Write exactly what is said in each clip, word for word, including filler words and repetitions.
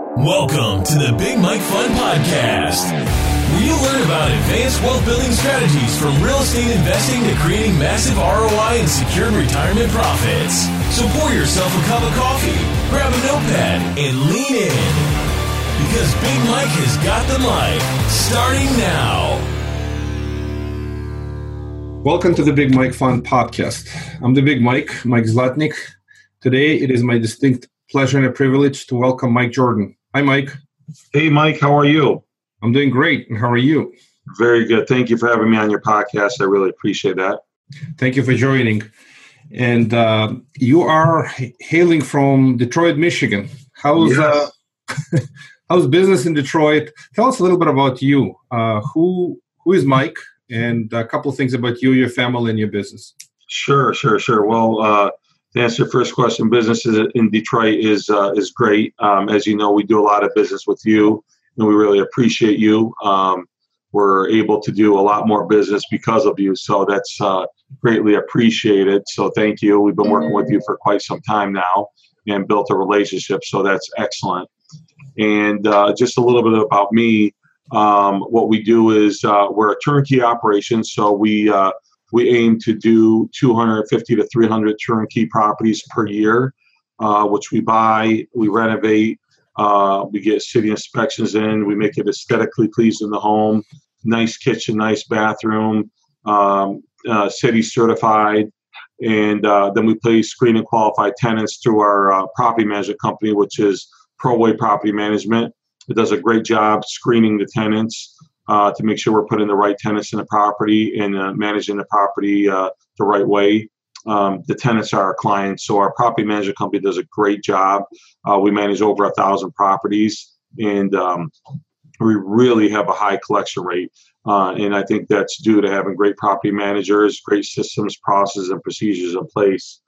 Welcome to the Big Mike Fund Podcast, where you learn about advanced wealth building strategies from real estate investing to creating massive R O I and secured retirement profits. So pour yourself a cup of coffee, grab a notepad, and lean in, because Big Mike has got the mic, starting now. Welcome to the Big Mike Fund Podcast. I'm the Big Mike, Mike Zlatnik. Today, it is my distinct pleasure and a privilege to welcome Mike Jordan. Hi, Mike. Hey, Mike. How are you? I'm doing great. And how are you? Very good. Thank you for having me on your podcast. I really appreciate that. Thank you for joining. And uh, you are hailing from Detroit, Michigan. How's Yes. uh, how's business in Detroit? Tell us a little bit about you. Uh, who who is Mike? And a couple of things about you, your family, and your business. Sure, sure, sure. Well, uh, to answer your first question, business is, in Detroit is uh, is great. Um, as you know, we do a lot of business with you, and we really appreciate you. Um, we're able to do a lot more business because of you, so that's uh, greatly appreciated. So thank you. We've been working with you for quite some time now and built a relationship, so that's excellent. And uh, just a little bit about me. Um, what we do is uh, we're a turnkey operation, so we uh, we aim to do two hundred fifty to three hundred turnkey properties per year, uh, which we buy, we renovate, uh, we get city inspections in, we make it aesthetically pleasing in the home, nice kitchen, nice bathroom, um, uh, city certified, and uh, then we place screen and qualified tenants through our uh, property management company, which is ProWay Property Management. It does a great job screening the tenants uh, to make sure we're putting the right tenants in the property and uh, managing the property uh, the right way. Um, the tenants are our clients, so our property management company does a great job. Uh, we manage over a thousand properties, and um, we really have a high collection rate. Uh, and I think that's due to having great property managers, great systems, processes, and procedures in place.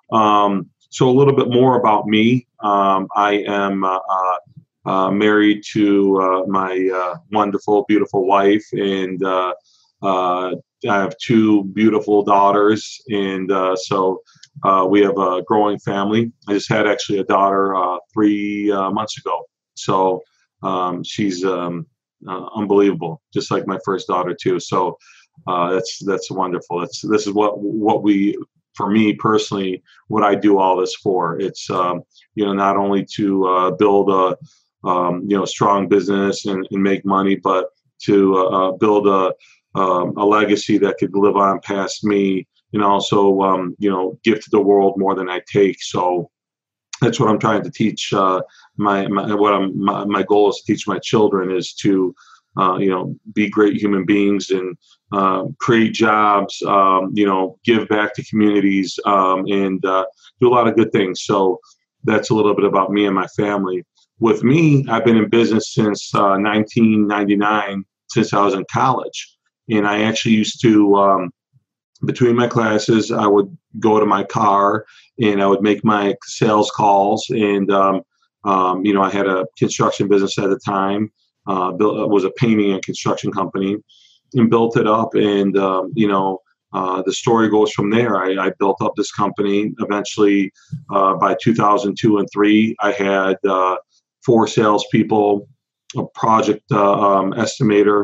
Um, so a little bit more about me. Um, I am uh, uh, Uh, married to uh, my uh, wonderful, beautiful wife, and uh, uh, I have two beautiful daughters, and uh, so uh, we have a growing family. I just had actually a daughter uh, three uh, months ago, so um, she's um, uh, unbelievable, just like my first daughter too. So uh, that's that's wonderful. It's this is what what we. For me personally, what I do all this for. It's um, you know not only to uh, build a Um, you know, strong business and, and make money, but to uh, build a um, a legacy that could live on past me, and also, um, you know, give to the world more than I take. So that's what I'm trying to teach. Uh, my, my what I'm my, my goal is to teach my children is to, uh, you know, be great human beings and uh, create jobs. Um, you know, give back to communities um, and uh, do a lot of good things. So that's a little bit about me and my family. With me, I've been in business since uh, nineteen ninety-nine, since I was in college. And I actually used to, um, between my classes, I would go to my car and I would make my sales calls. And, um, um, you know, I had a construction business at the time, uh, built, was a painting and construction company, and built it up. And, um, you know, uh, the story goes from there. I, I built up this company. Eventually, uh, by two thousand two and three, I had uh, four salespeople, a project uh, um, estimator,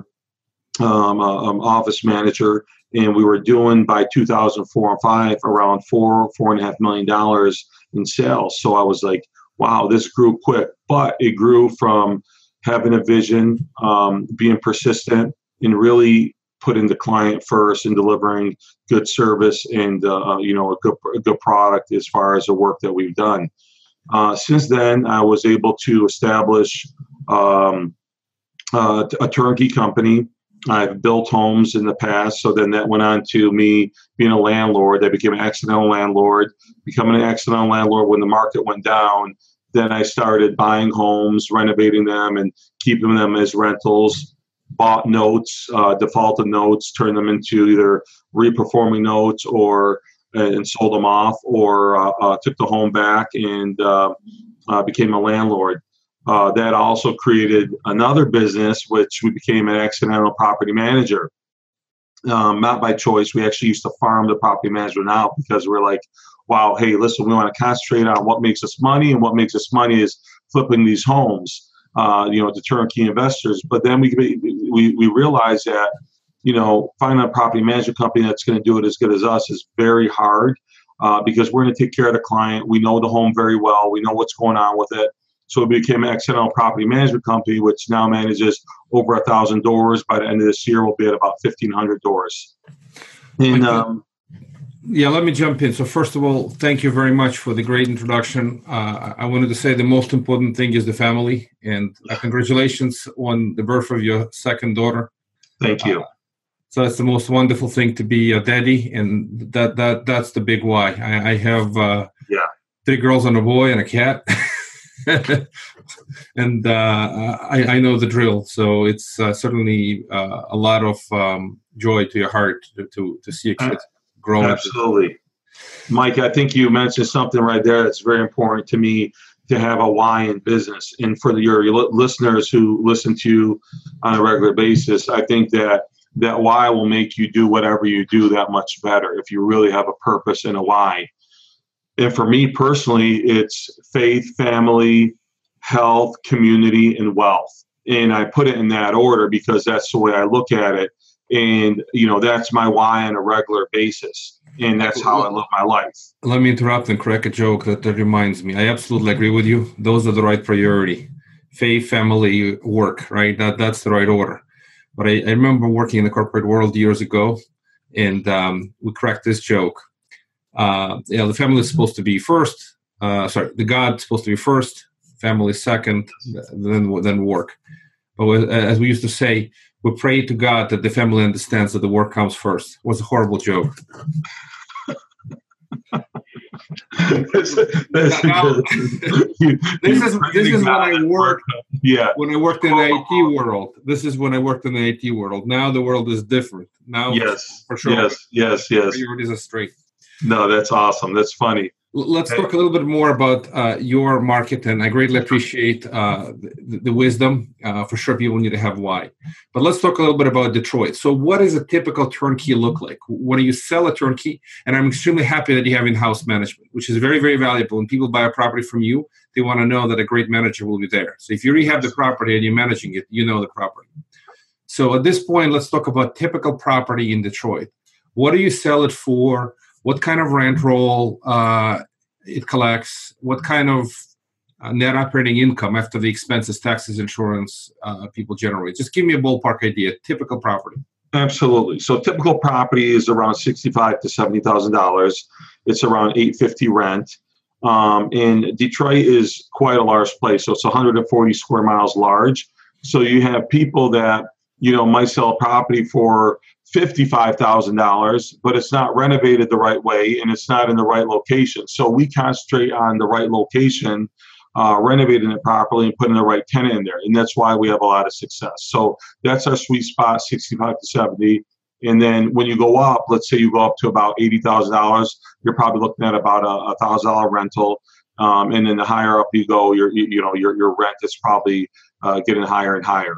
um, uh, um, office manager, and we were doing by two thousand four and five around four, four and a half million dollars in sales. So I was like, wow, this grew quick, but it grew from having a vision, um, being persistent, and really putting the client first and delivering good service and uh, you know a good a good product as far as the work that we've done. Uh, since then, I was able to establish um, uh, a turnkey company. I've built homes in the past, so then that went on to me being a landlord. I became an accidental landlord. Becoming an accidental landlord when the market went down, then I started buying homes, renovating them, and keeping them as rentals. Bought notes, uh, defaulted notes, turned them into either reperforming notes or and sold them off, or uh, uh, took the home back and uh, uh, became a landlord. Uh, that also created another business, which we became an accidental property manager. Um, not by choice. We actually used to farm the property management out because we're like, wow, hey, listen, we want to concentrate on what makes us money, and what makes us money is flipping these homes. uh, you know, to turnkey investors. But then we we we realize that, you know, finding a property management company that's going to do it as good as us is very hard uh, because we're going to take care of the client. We know the home very well. We know what's going on with it. So we became an Accidental Property Management Company, which now manages over a thousand doors. By the end of this year, we'll be at about fifteen hundred doors. And um, yeah, let me jump in. So first of all, thank you very much for the great introduction. Uh, I wanted to say the most important thing is the family, and uh, congratulations on the birth of your second daughter. Thank you. Uh, so that's the most wonderful thing to be a daddy, and that that that's the big why. I, I have uh, yeah three girls and a boy and a cat, and uh, I, I know the drill. So it's uh, certainly uh, a lot of um, joy to your heart to to, to see a kid. Growing. Absolutely. Mike, I think you mentioned something right there that's very important to me, to have a why in business. And for your, your listeners who listen to you on a regular basis, I think that that why will make you do whatever you do that much better if you really have a purpose and a why. And for me personally, it's faith, family, health, community, and wealth. And I put it in that order because that's the way I look at it. And, you know, that's my why on a regular basis. And that's how I live my life. Let me interrupt and crack a joke that, that reminds me. I absolutely agree with you. Those are the right priority. Faith, family, work, right? That That's the right order. But I, I remember working in the corporate world years ago, and um, we cracked this joke. Uh, you know, the family is supposed to be first. Uh, sorry, the God's supposed to be first, family second, then then work. But as we used to say, we pray to God that the family understands that the work comes first. It was a horrible joke. this, this, now, you, this is this is when I worked. Yeah. When I worked in the I T world. This is when I worked in the I T world. Now the world is different. Now, yes, for sure. Yes, yes, yes. Priorities are straight. No, that's awesome. That's funny. Let's talk a little bit more about uh, your market, and I greatly appreciate uh, the, the wisdom. Uh, for sure, people need to have why. But let's talk a little bit about Detroit. So what does a typical turnkey look like? When you sell a turnkey, and I'm extremely happy that you have in-house management, which is very, very valuable. When people buy a property from you, they want to know that a great manager will be there. So if you rehab the property and you're managing it, you know the property. So at this point, let's talk about typical property in Detroit. What do you sell it for? What kind of rent roll uh, it collects? What kind of uh, net operating income after the expenses, taxes, insurance uh, people generate? Just give me a ballpark idea. Typical property. Absolutely. So typical property is around sixty-five to seventy thousand dollars. It's around eight fifty rent. Um, and Detroit is quite a large place, so it's one hundred forty square miles large. So you have people that, you know, might sell a property for fifty-five thousand dollars, but it's not renovated the right way and it's not in the right location. So we concentrate on the right location, uh, renovating it properly and putting the right tenant in there. And that's why we have a lot of success. So that's our sweet spot, sixty-five to seventy. And then when you go up, let's say you go up to about eighty thousand dollars, you're probably looking at about a one thousand dollars rental. Um, and then the higher up you go, your, you, you know, your, your rent is probably uh, getting higher and higher.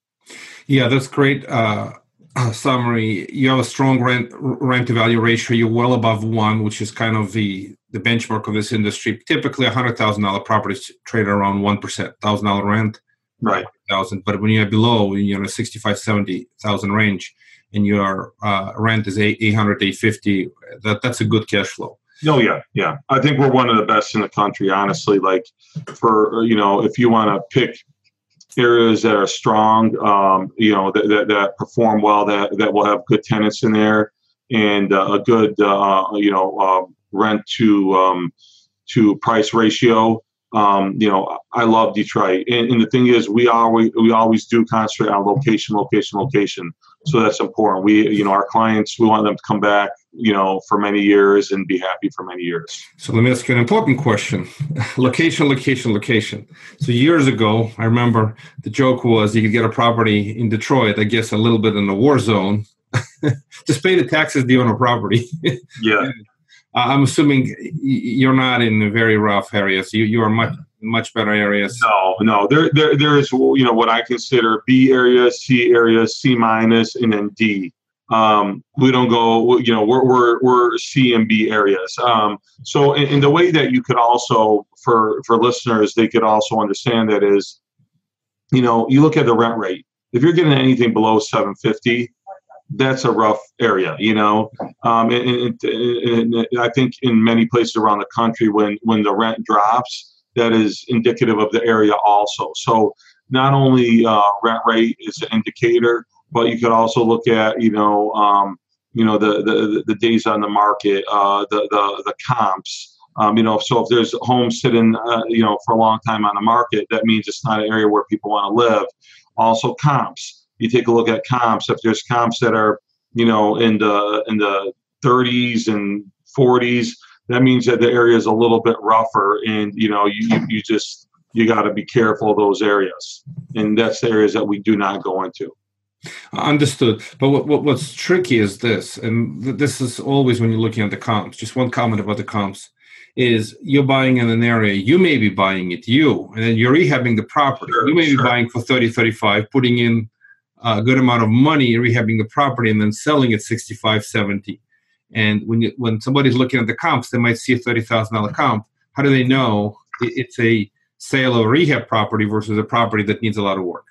Yeah, that's great. Uh, summary. You have a strong rent rent to value ratio. You're well above one, which is kind of the, the benchmark of this industry. Typically, a hundred thousand dollar properties trade around one percent, thousand dollar rent, right? Thousand. But when you're below, you're in a sixty-five, seventy thousand range, and your uh, rent is eight hundred, eight fifty. That that's a good cash flow. No, yeah, yeah. I think we're one of the best in the country, honestly. Like, for you know, if you want to pick areas that are strong, um, you know, that, that, that perform well, that, that will have good tenants in there, and uh, a good, uh, you know, uh, rent to um, to price ratio. Um, you know, I love Detroit, and, and the thing is, we always we always do concentrate on location, location, location. So that's important. We, you know, our clients, we want them to come back, you know, for many years and be happy for many years. So let me ask you an important question. Location, location, location. So years ago, I remember the joke was you could get a property in Detroit, I guess a little bit in a war zone. Just pay the taxes due on a property. Yeah. I'm assuming you're not in very rough areas. You you are much much better areas. No, no. There there there is, you know, what I consider B areas, C areas, C minus, and then D. Um, we don't go, you know, we're we're we're C and B areas. Um, so in, in the way that you could also, for for listeners, they could also understand that is, you know, you look at the rent rate. If you're getting anything below seven fifty, that's a rough area, you know. Um, and, and, and I think in many places around the country, when when the rent drops, that is indicative of the area also. So not only uh, rent rate is an indicator, but you could also look at, you know, um, you know, the, the the days on the market, uh, the the the comps. Um, you know, so if there's homes sitting, uh, you know, for a long time on the market, that means it's not an area where people want to live. Also, comps. You take a look at comps. If there's comps that are, you know, in the in the thirties and forties, that means that the area is a little bit rougher, and you know, you you, you just you got to be careful of those areas, and that's the areas that we do not go into. Understood. But what, what what's tricky is this, and th- this is always when you're looking at the comps. Just one comment about the comps. Is you're buying in an area, you may be buying it, you, and then you're rehabbing the property. Sure, you may sure. be buying for thirty, thirty-five, putting in a good amount of money, rehabbing the property, and then selling it sixty-five, seventy. And when you, when somebody's looking at the comps, they might see a thirty thousand dollars comp. How do they know it's a sale of a rehab property versus a property that needs a lot of work?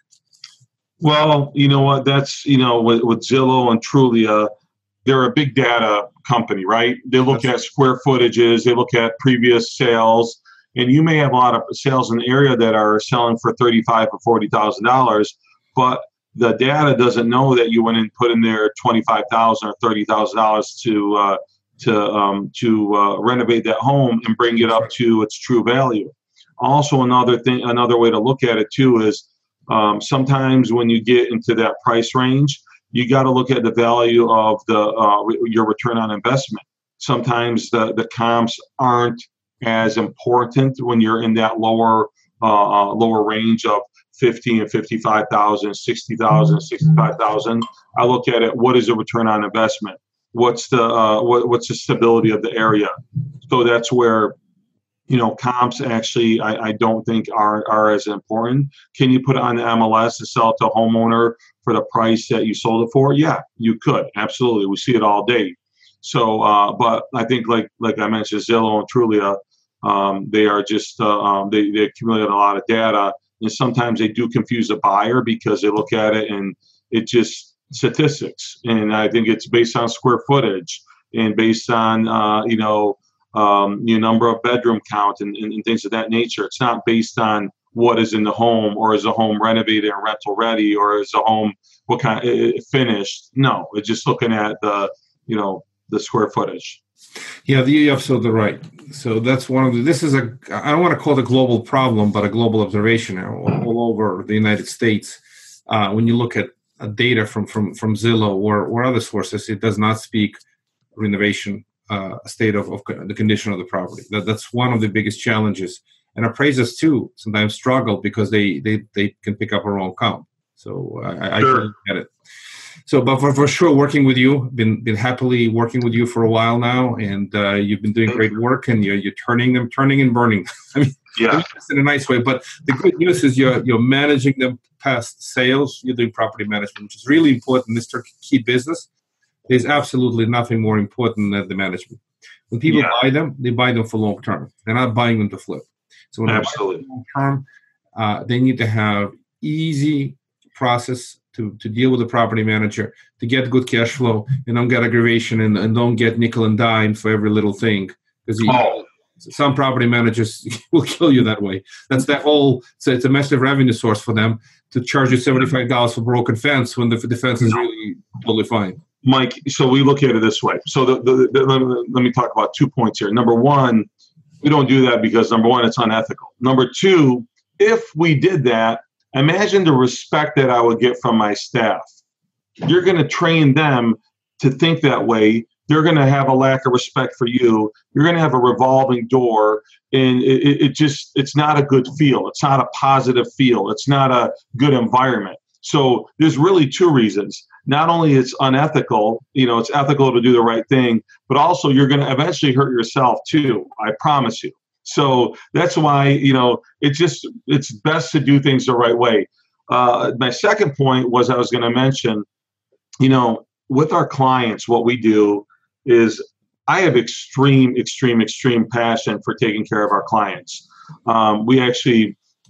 Well, you know what? That's, you know, with, with Zillow and Trulia, they're a big data company, right? They look That's at square footages, they look at previous sales, and you may have a lot of sales in the area that are selling for thirty-five or forty thousand dollars, but the data doesn't know that you went and put in there twenty-five thousand or thirty thousand dollars to uh, to um, to uh, renovate that home and bring it up to its true value. Also, another thing, another way to look at it too is um, sometimes when you get into that price range, you got to look at the value of the uh, your return on investment. Sometimes the, the comps aren't as important when you're in that lower uh, lower range of fifty and fifty-five thousand, sixty thousand, sixty-five thousand. I look at it. What is the return on investment? What's the uh, what, what's the stability of the area? So that's where, you know, comps actually I, I don't think are are as important. Can you put it on the M L S to sell it to a homeowner for the price that you sold it for? Yeah, you could. Absolutely. We see it all day. So, uh, but I think like like I mentioned, Zillow and Trulia, um, they are just, uh, um, they, they accumulate a lot of data. And sometimes they do confuse a buyer because they look at it and it just statistics. And I think it's based on square footage and based on, uh, you know, um, your number of bedroom count and, and, and things of that nature. It's not based on what is in the home, or is a home renovated and rental ready, or is a home what kind of, it, it finished. No, it's just looking at the, you know, the square footage. Yeah, you're absolutely right. So that's one of the, this is a, I don't want to call it a global problem, but a global observation all, all over the United States. Uh, when you look at uh, data from, from, from Zillow or, or other sources, it does not speak renovation, uh, state of, of the condition of the property. That, that's one of the biggest challenges. And appraisers too sometimes struggle because they, they, they can pick up a wrong comp. So I, Sure. I get it. So, but for, for sure, working with you, been been happily working with you for a while now, and uh, you've been doing great work, and you're you're turning them, turning and burning. I mean, Yeah. in a nice way. But the good news is you're you're managing them past sales. You're doing property management, which is really important. Mister Key business. There's absolutely nothing more important than the management. When people Yeah. buy them, they buy them for long term. They're not buying them to flip. So when Absolutely. they buy them long term, uh, they need to have easy process to, to deal with the property manager, to get good cash flow, and don't get aggravation and, and don't get nickel and dime for every little thing. Because Oh. some property managers will kill you that way. That's that whole, so it's a massive revenue source for them to charge you seventy-five dollars for broken fence when the, the fence is really totally fine. Mike, so we look at it this way. So the, the, the, let, me, let me talk about two points here. Number one, we don't do that because, number one, it's unethical. Number two, if we did that, imagine the respect that I would get from my staff. You're going to train them to think that way. They're going to have a lack of respect for you. You're going to have a revolving door, and it, it just, it's not a good feel. It's not a positive feel. It's not a good environment. So there's really two reasons. Not only it's unethical, you know, it's ethical to do the right thing, but also you're going to eventually hurt yourself too. I promise you. So that's why, you know, it's just, it's best to do things the right way. Uh, my second point was I was going to mention, you know, with our clients, what we do is I have extreme, extreme, extreme passion for taking care of our clients. Um, we actually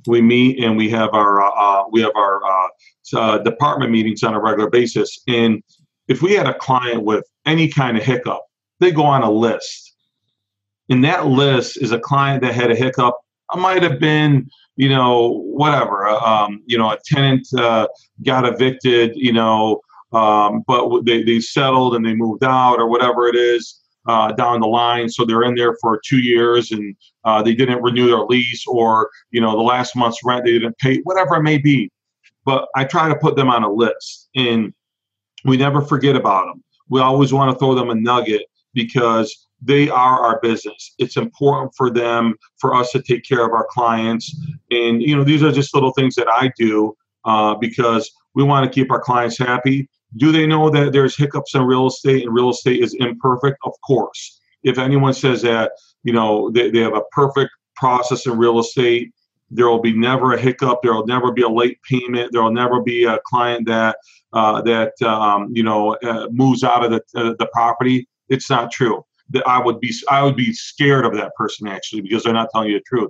We meet and we have our uh, we have our uh, uh, department meetings on a regular basis. And if we had a client with any kind of hiccup, they go on a list. And that list is a client that had a hiccup. It might have been, you know, whatever. Um, you know, a tenant uh, got evicted, you know, um, but they, they settled and they moved out or whatever it is uh, down the line. So they're in there for two years and uh, they didn't renew their lease, or, you know, the last month's rent they didn't pay, whatever it may be. But I try to put them on a list, and we never forget about them. We always want to throw them a nugget because they are our business. It's important for them, for us to take care of our clients. And, you know, these are just little things that I do uh, because we want to keep our clients happy. Do they know that there's hiccups in real estate and real estate is imperfect? Of course. If anyone says that, you know, they, they have a perfect process in real estate, there will be never a hiccup. There will never be a late payment. There will never be a client that, uh, that um, you know, uh, moves out of the, uh, the property. It's not true. That I would be I would be scared of that person, actually, because they're not telling you the truth.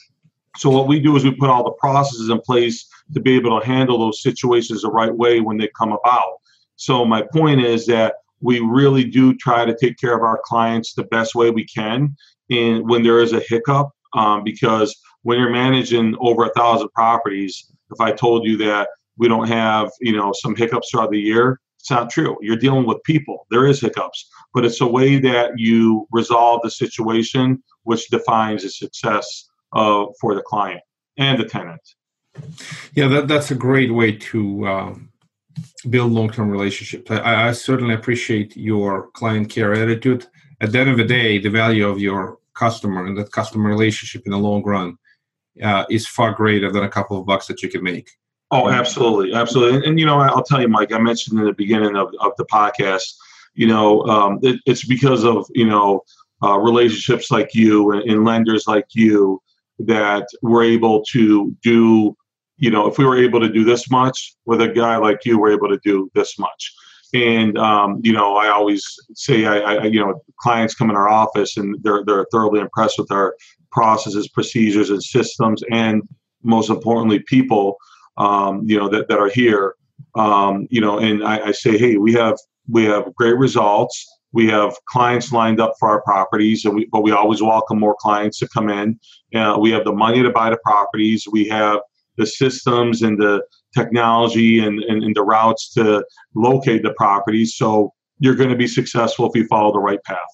So what we do is we put all the processes in place to be able to handle those situations the right way when they come about. So my point is that we really do try to take care of our clients the best way we can, and when there is a hiccup, um, because when you're managing over a thousand properties, if I told you that we don't have, you know, some hiccups throughout the year, it's not true. You're dealing with people. There is hiccups, but it's a way that you resolve the situation, which defines the success uh, for the client and the tenant. Yeah, that, that's a great way to um, build long-term relationships. I, I certainly appreciate your client care attitude. At the end of the day, the value of your customer and that customer relationship in the long run uh, is far greater than a couple of bucks that you can make. Oh, absolutely. Absolutely. And, and, you know, I'll tell you, Mike, I mentioned in the beginning of, of the podcast, you know, um, it, it's because of, you know, uh, relationships like you and, and lenders like you that we're able to do, you know, if we were able to do this much with a guy like you, we're able to do this much. And, um, you know, I always say, I, I, you know, clients come in our office and they're, they're thoroughly impressed with our processes, procedures, and systems, and most importantly, people. Um, you know, that, that are here, um, you know, and I, I say, hey, we have we have great results. We have clients lined up for our properties, and we, but we always welcome more clients to come in. Uh, we have the money to buy the properties. We have the systems and the technology and, and, and the routes to locate the properties. So you're going to be successful if you follow the right path.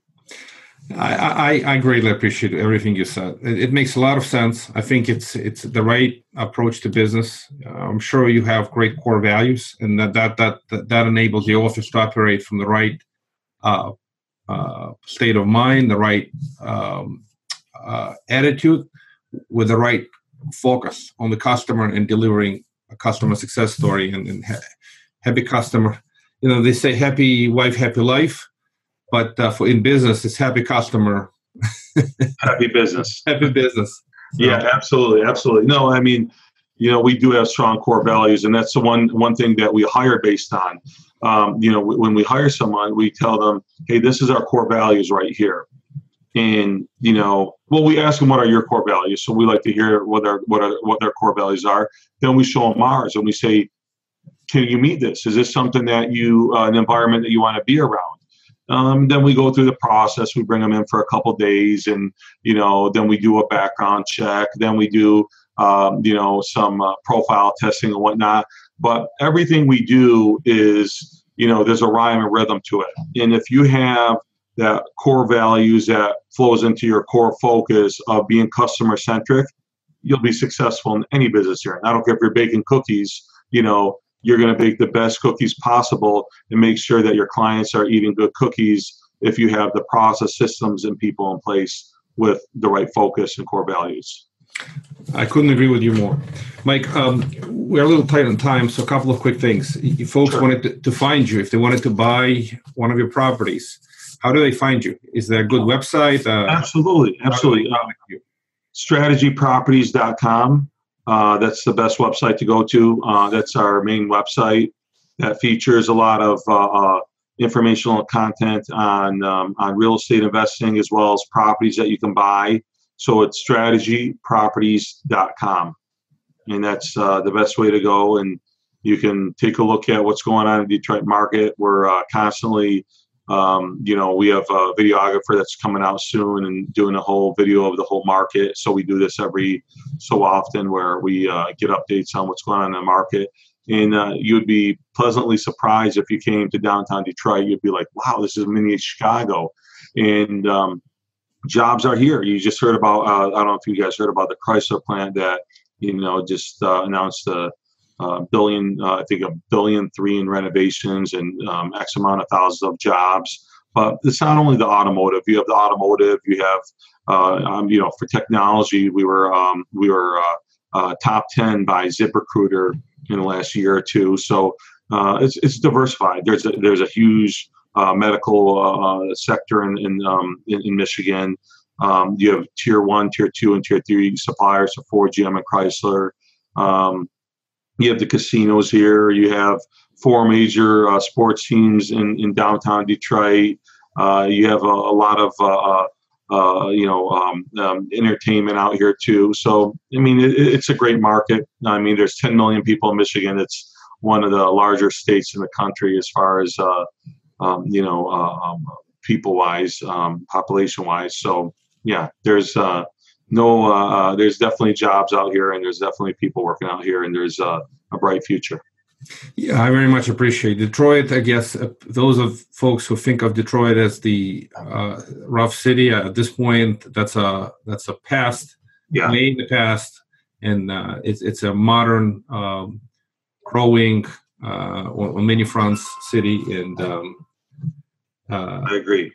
I, I, I greatly appreciate everything you said. It, it makes a lot of sense. I think it's it's the right approach to business. Uh, I'm sure you have great core values, and that that that that, that enables the office to operate from the right uh, uh, state of mind, the right um, uh, attitude, with the right focus on the customer and delivering a customer success story and, and ha- happy customer. You know, they say happy wife, happy life. But uh, for in business, it's happy customer, happy business, happy business. So. Yeah, absolutely, absolutely. No, I mean, you know, we do have strong core values, and that's the one one thing that we hire based on. Um, you know, when we hire someone, we tell them, "Hey, this is our core values right here." And you know, well, we ask them what are your core values. So we like to hear what their what are what their core values are. Then we show them ours, and we say, "Can you meet this? Is this something that you uh, an environment that you want to be around?" Um, then we go through the process. We bring them in for a couple of days, and you know, then we do a background check. Then we do, um, you know, some uh, profile testing and whatnot. But everything we do is, you know, there's a rhyme and rhythm to it. And if you have that core values that flows into your core focus of being customer centric, you'll be successful in any business you're in. I don't care if you're baking cookies, you know. You're going to bake the best cookies possible and make sure that your clients are eating good cookies if you have the process, systems, and people in place with the right focus and core values. I couldn't agree with you more. Mike, um, we're a little tight on time, so a couple of quick things. If folks sure. wanted to, to find you, if they wanted to buy one of your properties, how do they find you? Is there a good website? Uh, absolutely, absolutely. Uh, strategy properties dot com. Uh, that's the best website to go to. Uh, that's our main website that features a lot of uh, uh, informational content on um, on real estate investing, as well as properties that you can buy. So it's strategy properties dot com. And that's uh, the best way to go. And you can take a look at what's going on in the Detroit market. We're uh, constantly, um, you know, we have a videographer that's coming out soon and doing a whole video of the whole market. So we do this every so often where we uh, get updates on what's going on in the market. And uh, you'd be pleasantly surprised if you came to downtown Detroit. You'd be like, wow, this is mini Chicago. And um, jobs are here. You just heard about, uh, I don't know if you guys heard about the Chrysler plant that, you know, just uh, announced a, a billion, uh, I think a billion three in renovations and um, X amount of thousands of jobs. But it's not only the automotive. You have the automotive. You have, uh, um, you know, for technology, we were um, we were uh, uh, top ten by ZipRecruiter in the last year or two. So uh, it's it's diversified. There's a, there's a huge uh, medical uh, sector in in, um, in in Michigan. Um, you have tier one, tier two, and tier three suppliers of Ford, G M, and Chrysler. Um, you have the casinos here. You have four major uh, sports teams in, in downtown Detroit. Uh, you have a, a lot of uh, uh, you know um, um, entertainment out here too. So I mean, it, it's a great market. I mean, there's ten million people in Michigan. It's one of the larger states in the country as far as uh, um, you know uh, um, people-wise, um, population-wise. So. Yeah, there's uh, no, uh, there's definitely jobs out here, and there's definitely people working out here, and there's uh, a bright future. Yeah, I very much appreciate Detroit. I guess uh, those of folks who think of Detroit as the uh, rough city uh, at this point, that's a that's a past, yeah, way in the past, and uh, it's it's a modern, um, growing uh, on many fronts city, and um, uh, I agree.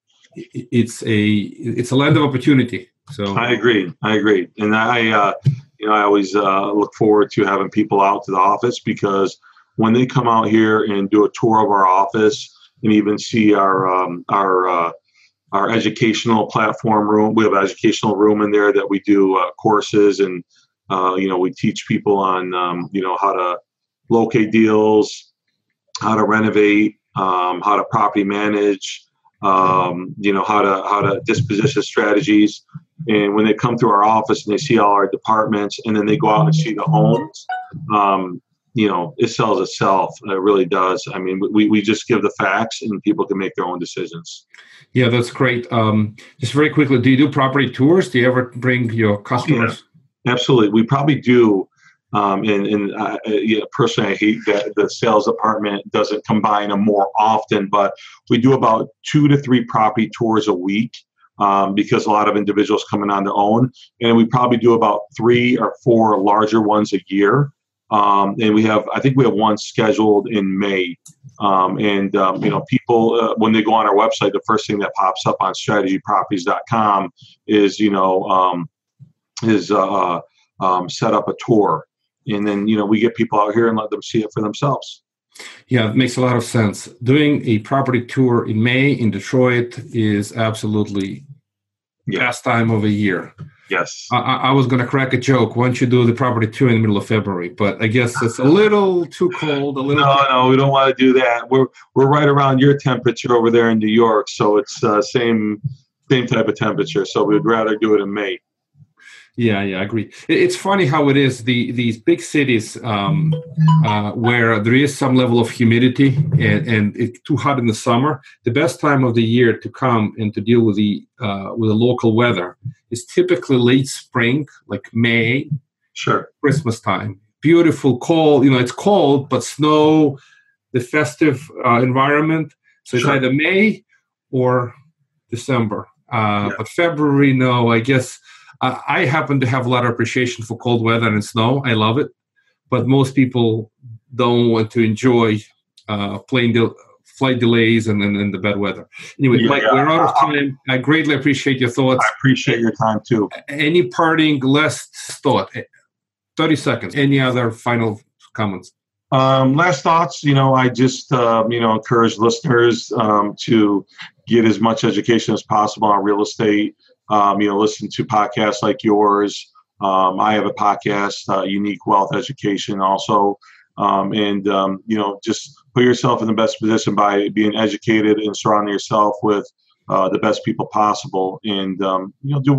It's a it's a land of opportunity. So I agree. I agree, and I uh, you know I always uh, look forward to having people out to the office, because when they come out here and do a tour of our office and even see our um, our uh, our educational platform room, we have an educational room in there that we do uh, courses, and uh, you know we teach people on um, you know how to locate deals, how to renovate, um, how to property manage. Um, you know, how to how to disposition strategies. And when they come to our office and they see all our departments, and then they go out and see the homes, um, you know, it sells itself. It really does. I mean, we, we just give the facts and people can make their own decisions. Yeah, that's great. Um, just very quickly, do you do property tours? Do you ever bring your customers? Yeah, absolutely. We probably do. Um, and and uh, yeah, personally, I hate that the sales department doesn't combine them more often, but we do about two to three property tours a week um, because a lot of individuals come in on their own. And we probably do about three or four larger ones a year. Um, and we have, I think we have one scheduled in May. Um, and, um, you know, people, uh, when they go on our website, the first thing that pops up on strategy properties dot com is, you know, um, is uh, um, set up a tour. And then, you know, we get people out here and let them see it for themselves. Yeah, it makes a lot of sense. Doing a property tour in May in Detroit is absolutely the yeah. best time of the year. Yes. I, I was going to crack a joke. Why don't you do the property tour in the middle of February? But I guess it's a little too cold. A little. No, too- no, we don't want to do that. We're we're right around your temperature over there in New York, so it's uh, same same type of temperature. So we'd rather do it in May. Yeah, yeah, I agree. It's funny how it is, the these big cities um, uh, where there is some level of humidity and, and it's too hot in the summer. The best time of the year to come and to deal with the uh, with the local weather is typically late spring, like May, sure, Christmas time. Beautiful, cold. You know, it's cold, but snow, the festive uh, environment. So it's sure. either May or December. Uh, yeah. But February, no, I guess. Uh, I happen to have a lot of appreciation for cold weather and snow. I love it. But most people don't want to enjoy uh, plane de- flight delays and, and, and the bad weather. Anyway, yeah, Mike, yeah. we're out of time. I greatly appreciate your thoughts. I appreciate your time, too. Any parting last thought? thirty seconds. Any other final comments? Um, last thoughts, you know, I just, uh, you know, encourage listeners um, to get as much education as possible on real estate. Um, you know, listen to podcasts like yours. Um, I have a podcast, uh, Unique Wealth Education also. Um, and, um, you know, just put yourself in the best position by being educated and surrounding yourself with uh, the best people possible, and, um, you know, do well.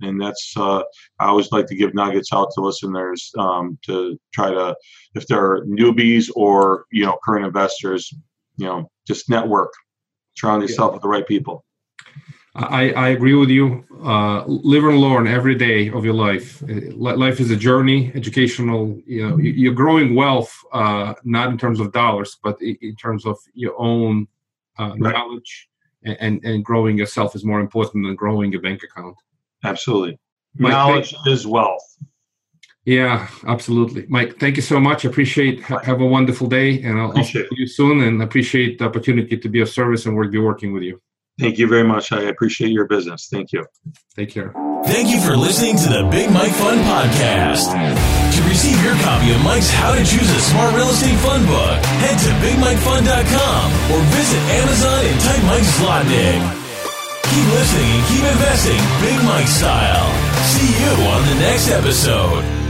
And that's, uh, I always like to give nuggets out to listeners um, to try to, if they're newbies or, you know, current investors, you know, just network, surround yourself yeah. with the right people. I, I agree with you. Uh, live and learn every day of your life. Life is a journey, educational. You know, you're growing wealth, uh, not in terms of dollars, but in terms of your own uh, right. knowledge, and, and growing yourself is more important than growing your bank account. Absolutely. Mike, knowledge thank, is wealth. Yeah, absolutely. Mike, thank you so much. I appreciate ha- Have a wonderful day, and I'll, I'll see you soon, and appreciate the opportunity to be of service and work, be working with you. Thank you very much. I appreciate your business. Thank you. Take care. Thank you for listening to the Big Mike Fund Podcast. To receive your copy of Mike's How to Choose a Smart Real Estate Fund book, head to big mike fund dot com or visit Amazon and type Mike Zlotnick. Keep listening and keep investing Big Mike style. See you on the next episode.